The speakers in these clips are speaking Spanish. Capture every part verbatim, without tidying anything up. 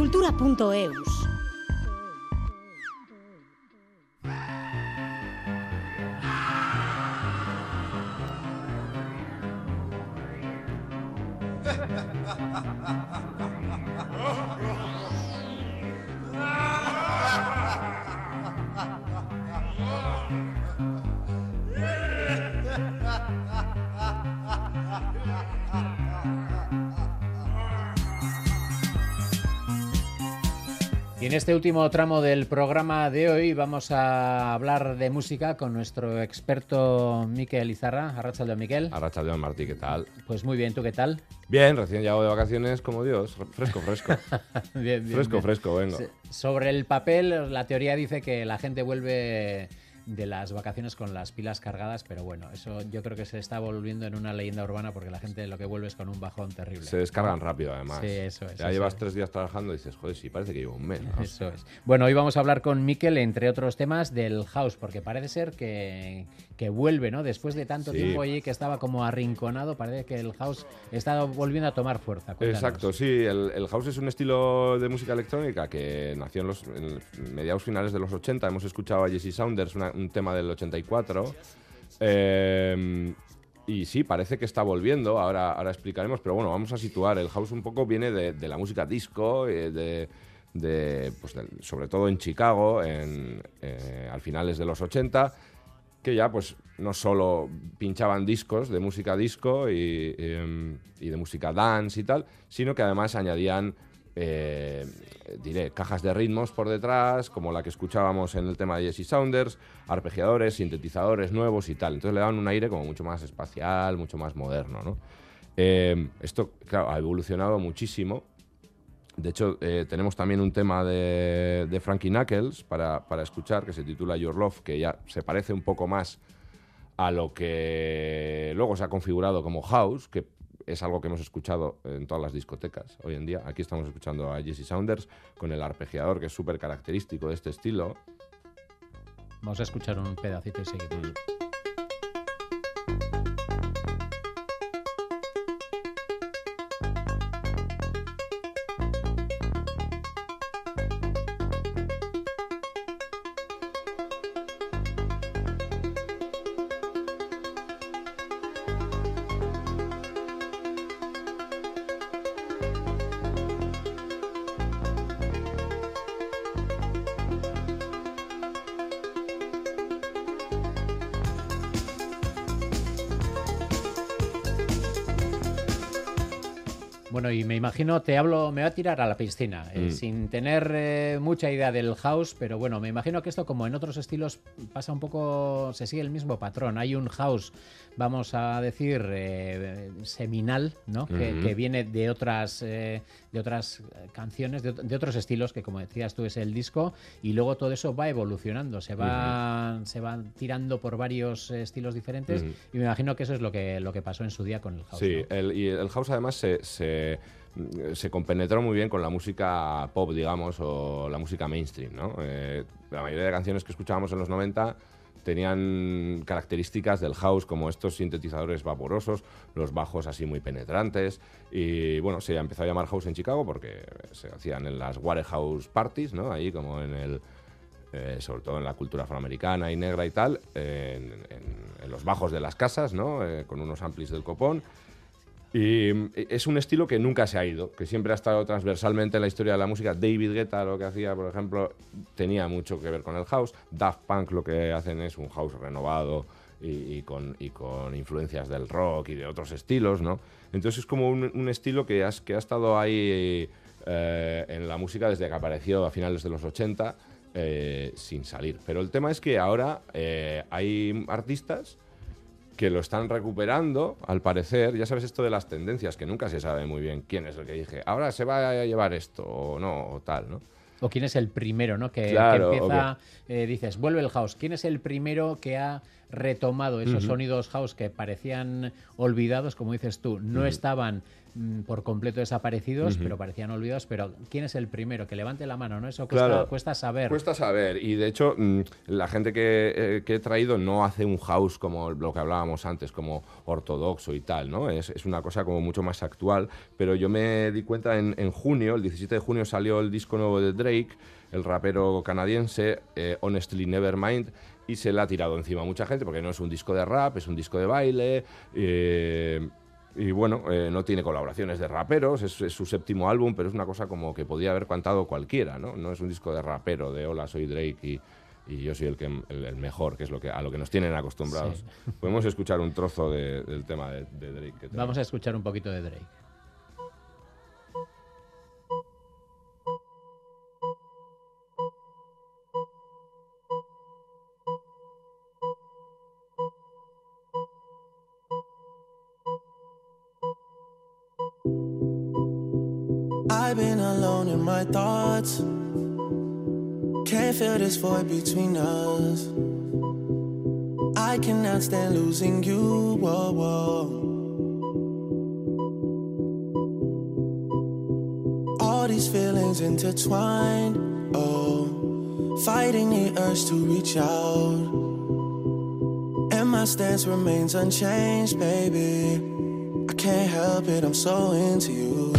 cultura punto eus. Y en este último tramo del programa de hoy vamos a hablar de música con nuestro experto Mikel Izarra. Arratsaldeon, Mikel. Arratsaldeon, Martí, ¿qué tal? Pues muy bien, ¿tú qué tal? Bien, recién llegado de vacaciones como Dios, fresco, fresco. bien, bien, fresco, bien. fresco, vengo. Sobre el papel, la teoría dice que la gente vuelve de las vacaciones con las pilas cargadas, pero bueno, eso yo creo que se está volviendo en una leyenda urbana porque la gente lo que vuelve es con un bajón terrible. Se descargan rápido, además. Sí, eso es. Ya eso llevas es. tres días trabajando y dices, joder, sí, parece que llevo un mes, ¿no? Eso es. Bueno, hoy vamos a hablar con Mikel, entre otros temas, del house, porque parece ser que, que vuelve, ¿no? Después de tanto Sí. tiempo allí que estaba como arrinconado, parece que el house está volviendo a tomar fuerza. Cuéntanos. Exacto, sí. El, el house es un estilo de música electrónica que nació en los en mediados finales de los ochenta. Hemos escuchado a Jesse Saunders, una, un tema del ochenta y cuatro. Eh, y sí, parece que está volviendo, ahora, ahora explicaremos, pero bueno, vamos a situar. El house un poco viene de, de la música disco, eh, de, de, pues de, sobre todo en Chicago, en, eh, al finales de los ochenta, que ya pues no solo pinchaban discos de música disco y, y, y de música dance y tal, sino que además añadían Eh, diré, cajas de ritmos por detrás, como la que escuchábamos en el tema de Jesse Saunders, arpegiadores, sintetizadores nuevos y tal. Entonces le daban un aire como mucho más espacial, mucho más moderno, ¿no? Eh, esto, claro, ha evolucionado muchísimo. De hecho, eh, tenemos también un tema de, de Frankie Knuckles para, para escuchar, que se titula Your Love, que ya se parece un poco más a lo que luego se ha configurado como house, que es algo que hemos escuchado en todas las discotecas hoy en día. Aquí estamos escuchando a Jesse Saunders con el arpegiador, que es súper característico de este estilo. Vamos a escuchar un pedacito y seguimos. Bueno, y me imagino, te hablo, me voy a tirar a la piscina, eh, Mm. sin tener eh, mucha idea del house, pero bueno, me imagino que esto, como en otros estilos, pasa un poco, se sigue el mismo patrón. Hay un house, vamos a decir, eh, seminal, ¿no? Que, Ujú. que viene de otras, eh, de otras canciones, de, de otros estilos, que como decías tú es el disco, y luego todo eso va evolucionando, se va, se va tirando por varios eh, estilos diferentes, Ujú. y me imagino que eso es lo que, lo que pasó en su día con el house. Sí, ¿no? el, y el house además se, se, se compenetró muy bien con la música pop, digamos, o la música mainstream, ¿no? Eh, la mayoría de canciones que escuchábamos en los noventa tenían características del house, como estos sintetizadores vaporosos, los bajos así muy penetrantes, y bueno, se empezó a llamar house en Chicago porque se hacían en las Warehouse Parties, ¿no? Ahí como en el... Eh, sobre todo en la cultura afroamericana y negra y tal, eh, en, en, en los bajos de las casas, ¿no? Eh, con unos amplis del copón. Y es un estilo que nunca se ha ido, que siempre ha estado transversalmente en la historia de la música. David Guetta, lo que hacía, por ejemplo, tenía mucho que ver con el house. Daft Punk lo que hacen es un house renovado y, y, con, y con influencias del rock y de otros estilos, ¿no? Entonces es como un, un estilo que, has, que ha estado ahí eh, en la música desde que apareció a finales de los ochenta, eh, sin salir. Pero el tema es que ahora eh, hay artistas que lo están recuperando, al parecer. Ya sabes esto de las tendencias, que nunca se sabe muy bien quién es el que dije, ahora se va a llevar esto, o no, o tal, ¿no? O quién es el primero, ¿no? Que, Claro, que empieza, okay. eh, dices, vuelve el house. ¿Quién es el primero que ha retomado esos Uh-huh. sonidos house que parecían olvidados, como dices tú, no uh-huh. estaban mm, por completo desaparecidos, uh-huh. pero parecían olvidados. Pero ¿quién es el primero? Que levante la mano, ¿no? Eso cuesta, claro, cuesta saber. Cuesta saber. Y de hecho, mmm, la gente que, eh, que he traído no hace un house como lo que hablábamos antes, como ortodoxo y tal, ¿no? Es, es una cosa como mucho más actual. Pero yo me di cuenta en, en junio, el diecisiete de junio salió el disco nuevo de Drake, el rapero canadiense, eh, Honestly Nevermind, y se le ha tirado encima a mucha gente porque no es un disco de rap, es un disco de baile. Eh, y bueno, eh, no tiene colaboraciones de raperos, es, es su séptimo álbum, pero es una cosa como que podía haber cantado cualquiera, ¿no? No es un disco de rapero, de hola, soy Drake y, y yo soy el, que, el, el mejor, que es lo que, a lo que nos tienen acostumbrados. Sí. Podemos escuchar un trozo de, del tema de, de Drake. Que Vamos a escuchar un poquito de Drake. I've been alone in my thoughts. Can't feel this void between us. I cannot stand losing you. Whoa, whoa. All these feelings intertwined. Oh, fighting the urge to reach out. And my stance remains unchanged, baby. I can't help it, I'm so into you.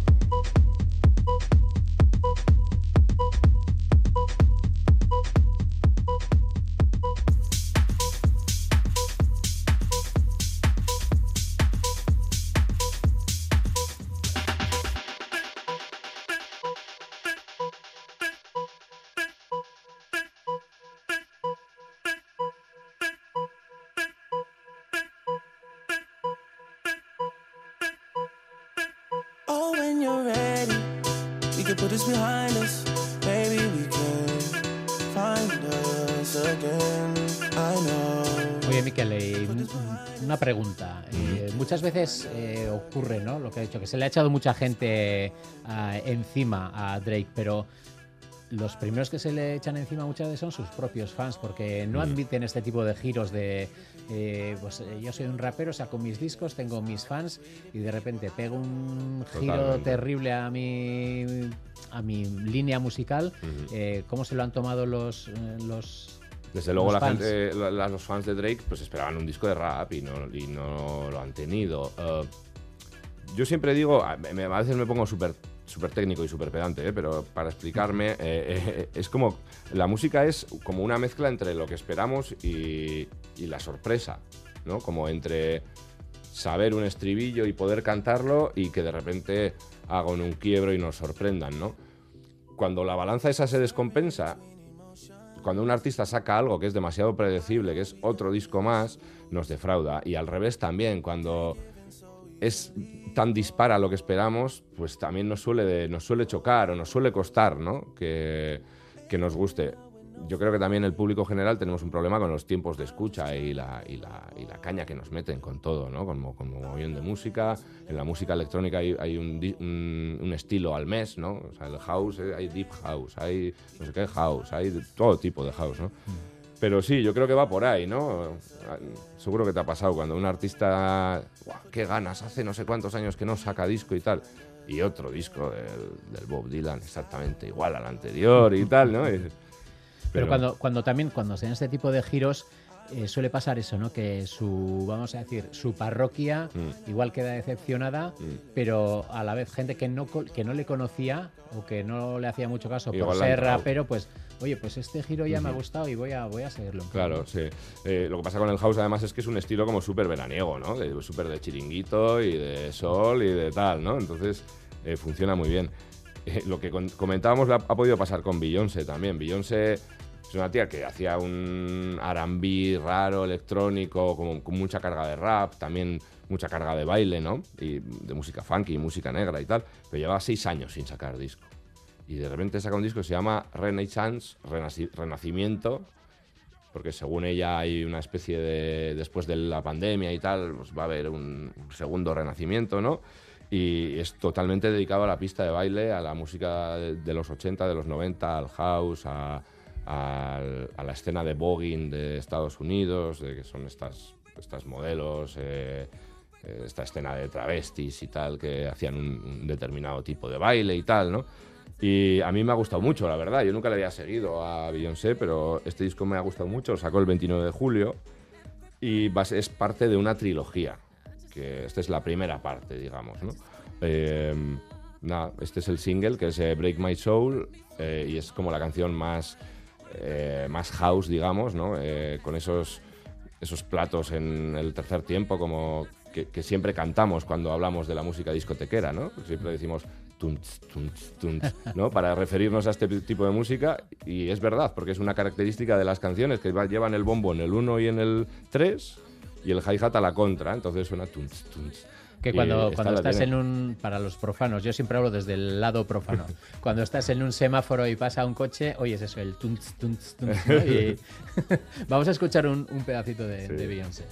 Oye, Miquel, una pregunta. Eh, muchas veces eh, ocurre, ¿no? Lo que ha dicho, que se le ha echado mucha gente uh, encima a Drake, pero los primeros que se le echan encima muchas veces son sus propios fans, porque no admiten este tipo de giros de eh, pues eh, yo soy un rapero, saco mis discos, tengo mis fans y de repente pego un giro Totalmente. terrible a mi a mi línea musical. Uh-huh. eh, ¿Cómo se lo han tomado los eh, los Desde luego los la fans? gente, la, los fans de Drake pues esperaban un disco de rap y no, y no lo han tenido. Uh, yo siempre digo, a, me, a veces me pongo súper súper técnico y súper pedante, ¿eh? Pero para explicarme, eh, eh, es como, la música es como una mezcla entre lo que esperamos y, y la sorpresa, ¿no? Como entre saber un estribillo y poder cantarlo y que de repente hagan un quiebro y nos sorprendan, ¿no? Cuando la balanza esa se descompensa, cuando un artista saca algo que es demasiado predecible, que es otro disco más, nos defrauda. Y al revés también, cuando es tan dispara lo que esperamos, pues también nos suele, de, nos suele chocar o nos suele costar, ¿no? que, que nos guste. Yo creo que también el público general tenemos un problema con los tiempos de escucha y la, y la, y la caña que nos meten con todo, ¿no? Como, como mogollón de música. En la música electrónica hay, hay un, un, un estilo al mes, ¿no? O sea, el house, hay deep house, hay no sé qué house, hay de todo tipo de house, ¿no? Pero sí, yo creo que va por ahí, ¿no? Seguro que te ha pasado cuando un artista, ¡guau, qué ganas! Hace no sé cuántos años que no saca disco y tal. Y otro disco del, del Bob Dylan exactamente igual al anterior y tal, ¿no? Y, Pero, Pero cuando, cuando también, cuando se dan este tipo de giros, eh, suele pasar eso, ¿no? Que su, vamos a decir, su parroquia mm. igual queda decepcionada, mm. pero a la vez gente que no, que no le conocía o que no le hacía mucho caso igual por ser rapero, pues, oye, pues este giro ya uh-huh. me ha gustado y voy a, voy a seguirlo. Claro, sí. Eh, lo que pasa con el house además es que es un estilo como súper veraniego, ¿no? De, súper de chiringuito y de sol y de tal, ¿no? Entonces eh, funciona muy bien. Eh, lo que con, comentábamos ha, ha podido pasar con Beyoncé también. Beyoncé es una tía que hacía un R and B raro, electrónico, como, con mucha carga de rap, también mucha carga de baile, ¿no? Y de música funky, música negra y tal. Pero llevaba seis años sin sacar disco. Y de repente saca un disco que se llama Renaissance, Renaci- Renacimiento, porque según ella hay una especie de... Después de la pandemia y tal, pues va a haber un segundo renacimiento, ¿no? Y es totalmente dedicado a la pista de baile, a la música de los ochenta, de los noventa, al house, a... al, a la escena de voguing de Estados Unidos, de que son estas, estas modelos, eh, esta escena de travestis y tal, que hacían un, un determinado tipo de baile y tal, ¿no? Y a mí me ha gustado mucho, la verdad. Yo nunca le había seguido a Beyoncé, pero este disco me ha gustado mucho. Lo sacó el veintinueve de julio y es parte de una trilogía, que esta es la primera parte, digamos, ¿no? Eh, nada, este es el single, que es eh, Break My Soul, eh, y es como la canción más, eh, más house, digamos, ¿no? Eh, con esos, esos platos en el tercer tiempo, como que, que siempre cantamos cuando hablamos de la música discotequera, ¿no? Siempre decimos tunts, tunts, tunts, ¿no? Para referirnos a este tipo de música, y es verdad, porque es una característica de las canciones que llevan el bombo en el uno y en el tres y el hi-hat a la contra, entonces suena tunts, tunts. Que cuando, cuando estás en un... Para los profanos, yo siempre hablo desde el lado profano. Cuando estás en un semáforo y pasa un coche, oyes eso, el tunts, tunts, tunts, ¿no? Y vamos a escuchar un, un pedacito de, sí. de Beyoncé.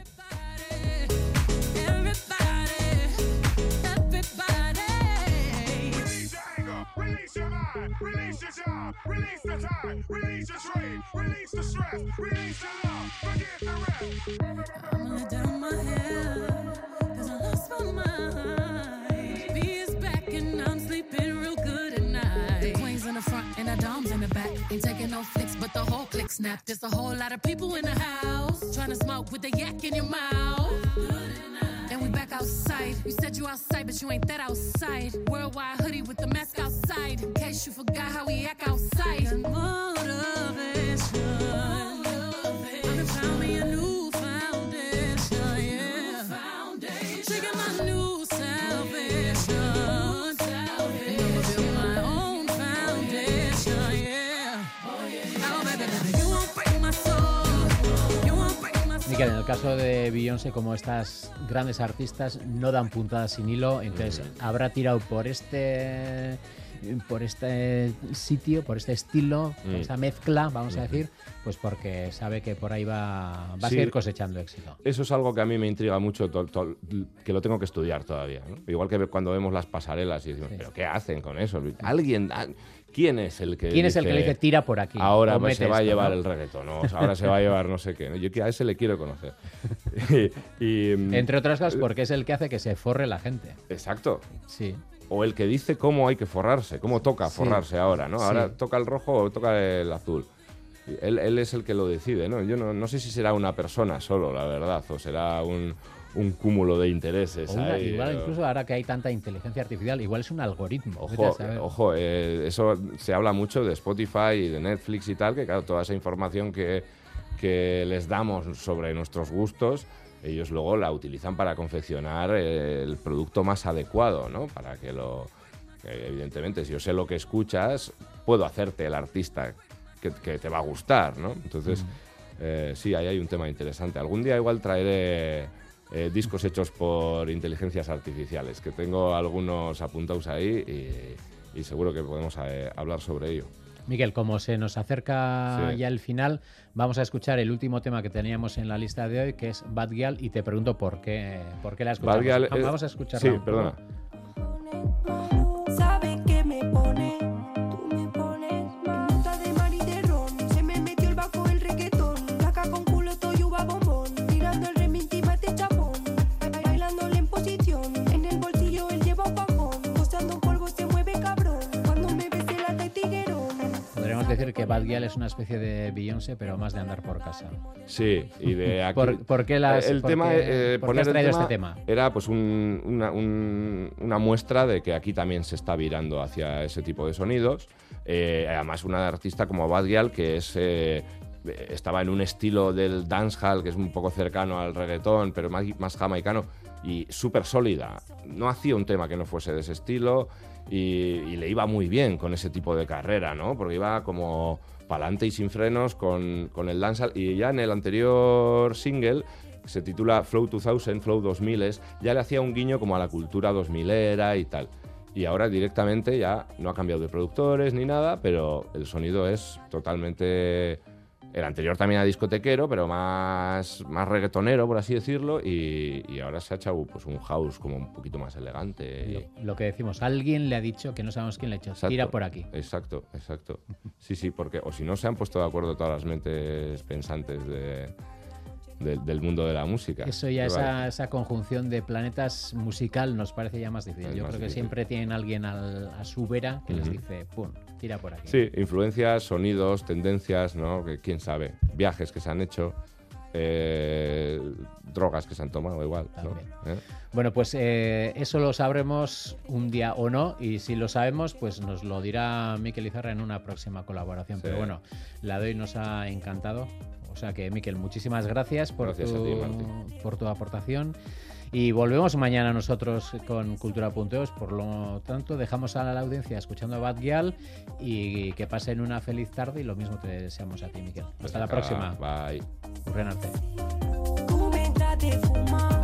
Release your job, release the time, release your trade, release the stress, release the love, forget the rest. I'm gonna down my head, cause I lost my mind. B is back and I'm sleeping real good at night. The queen's in the front and the dom's in the back. Ain't taking no flicks, but the whole click snap. There's a whole lot of people in the house, trying to smoke with the yak in your mouth. And we back outside. You said you outside, but you ain't that outside. Worldwide hoodie with the mask outside. In case you forgot how we act outside. Motivation. I'm found me a new foundation, yeah. Taking my new salvation. And I'ma build my own foundation, yeah. Oh, baby, baby, you won't break my soul. You won't break my soul. Miquel, en el caso de Beyoncé, como estas grandes artistas no dan puntadas sin hilo, entonces mm. habrá tirado por este por este sitio, por este estilo, mm. por esta mezcla, vamos mm. a decir, pues porque sabe que por ahí va, va sí, a seguir cosechando éxito. Eso es algo que a mí me intriga mucho, to, to, que lo tengo que estudiar todavía, ¿no? Igual que cuando vemos las pasarelas y decimos, sí. ¿pero qué hacen con eso? ¿Alguien... ¿Quién es el que ¿Quién dice, es el que le dice tira por aquí? Ahora pues, se va esto, a llevar ¿no? el reggaetón, ¿no? O sea, ahora se va a llevar no sé qué, ¿no? Yo a ese le quiero conocer. y, y, Entre otras cosas porque es el que hace que se forre la gente. Exacto. Sí. O el que dice cómo hay que forrarse, cómo toca forrarse sí. ahora, ¿no? Ahora sí. toca el rojo o toca el azul. Él, él es el que lo decide, ¿no? Yo no, no sé si será una persona solo, la verdad, o será un... un cúmulo de intereses. Una, ahí, igual, ¿no? Incluso ahora que hay tanta inteligencia artificial, igual es un algoritmo. Ojo, ojo eh, eso se habla mucho de Spotify y de Netflix y tal, que claro, toda esa información que, que les damos sobre nuestros gustos, ellos luego la utilizan para confeccionar el producto más adecuado, ¿no? Para que lo... Que evidentemente, si yo sé lo que escuchas, puedo hacerte el artista que, que te va a gustar, ¿no? Entonces, mm. eh, sí, ahí hay un tema interesante. Algún día igual traeré... Eh, discos hechos por inteligencias artificiales, que tengo algunos apuntados ahí y, y seguro que podemos eh, hablar sobre ello. Miguel, como se nos acerca sí. ya el final, vamos a escuchar el último tema que teníamos en la lista de hoy, que es Bad Gyal, y te pregunto por qué, por qué la escuchamos. Bad Gyal es... Vamos a escucharla. Sí, perdona. ¿Sabe qué me pone? Tú me pones nota de mar y de ron. Se me metió el bajo el reggaetón. Saca con culo toyuba bombón. Tirando el remix mate chapón. Bailándole en posición. En el bolsillo él lleva un bajón. Mostrando polvo se mueve cabrón. Cuando me ves el ata y tiguerón. Podríamos decir que Bad Gyal es una especie de Beyoncé, pero más de andar por casa. Sí, y de aquí... ¿Por, ¿por qué las, el por tema, qué, eh, ¿por poner qué has traído el tema este tema? Era pues un, una, un, una muestra de que aquí también se está virando hacia ese tipo de sonidos. Eh, además, una artista como Bad Gyal, que es... Eh, estaba en un estilo del dancehall que es un poco cercano al reggaetón, pero más, más jamaicano y súper sólida. No hacía un tema que no fuese de ese estilo y, y le iba muy bien con ese tipo de carrera, ¿no? Porque iba como pa'lante y sin frenos con, con el dancehall. Y ya en el anterior single, que se titula Flow dos mil, Flow dos mil, ya le hacía un guiño como a la cultura dos milera y tal. Y ahora directamente ya no ha cambiado de productores ni nada, pero el sonido es totalmente... El anterior también era discotequero, pero más, más reggaetonero, por así decirlo, y, y ahora se ha hecho pues, un house como un poquito más elegante. Lo, lo que decimos, alguien le ha dicho, que no sabemos quién le ha hecho, Exacto, tira por aquí. Exacto, exacto. Sí, sí, porque o si no se han puesto de acuerdo todas las mentes pensantes de, de, del mundo de la música. Eso ya, ¿Qué esa, vale? esa conjunción de planetas musical nos parece ya más difícil. Es Yo más creo que difícil. siempre tienen alguien al- a su vera que les Ujú. dice, pum, tira por aquí. Sí, influencias, sonidos, tendencias, ¿no? Que quién sabe. Viajes que se han hecho, eh, drogas que se han tomado igual, ¿no? También. ¿Eh? Bueno, pues eh, eso lo sabremos un día o no, y si lo sabemos, pues nos lo dirá Miquel Izarra en una próxima colaboración. Sí. Pero bueno, la de hoy nos ha encantado. O sea que, Miquel, muchísimas gracias por, Gracias tu, a ti, Martí. por tu aportación. Y volvemos mañana nosotros con Cultura punto eus. Por lo tanto, dejamos a la audiencia escuchando a Bad Gyal y que pasen una feliz tarde. Y lo mismo te deseamos a ti, Miquel. Hasta la Venga, próxima. Bye. Urren arte. Tú me das de fumar.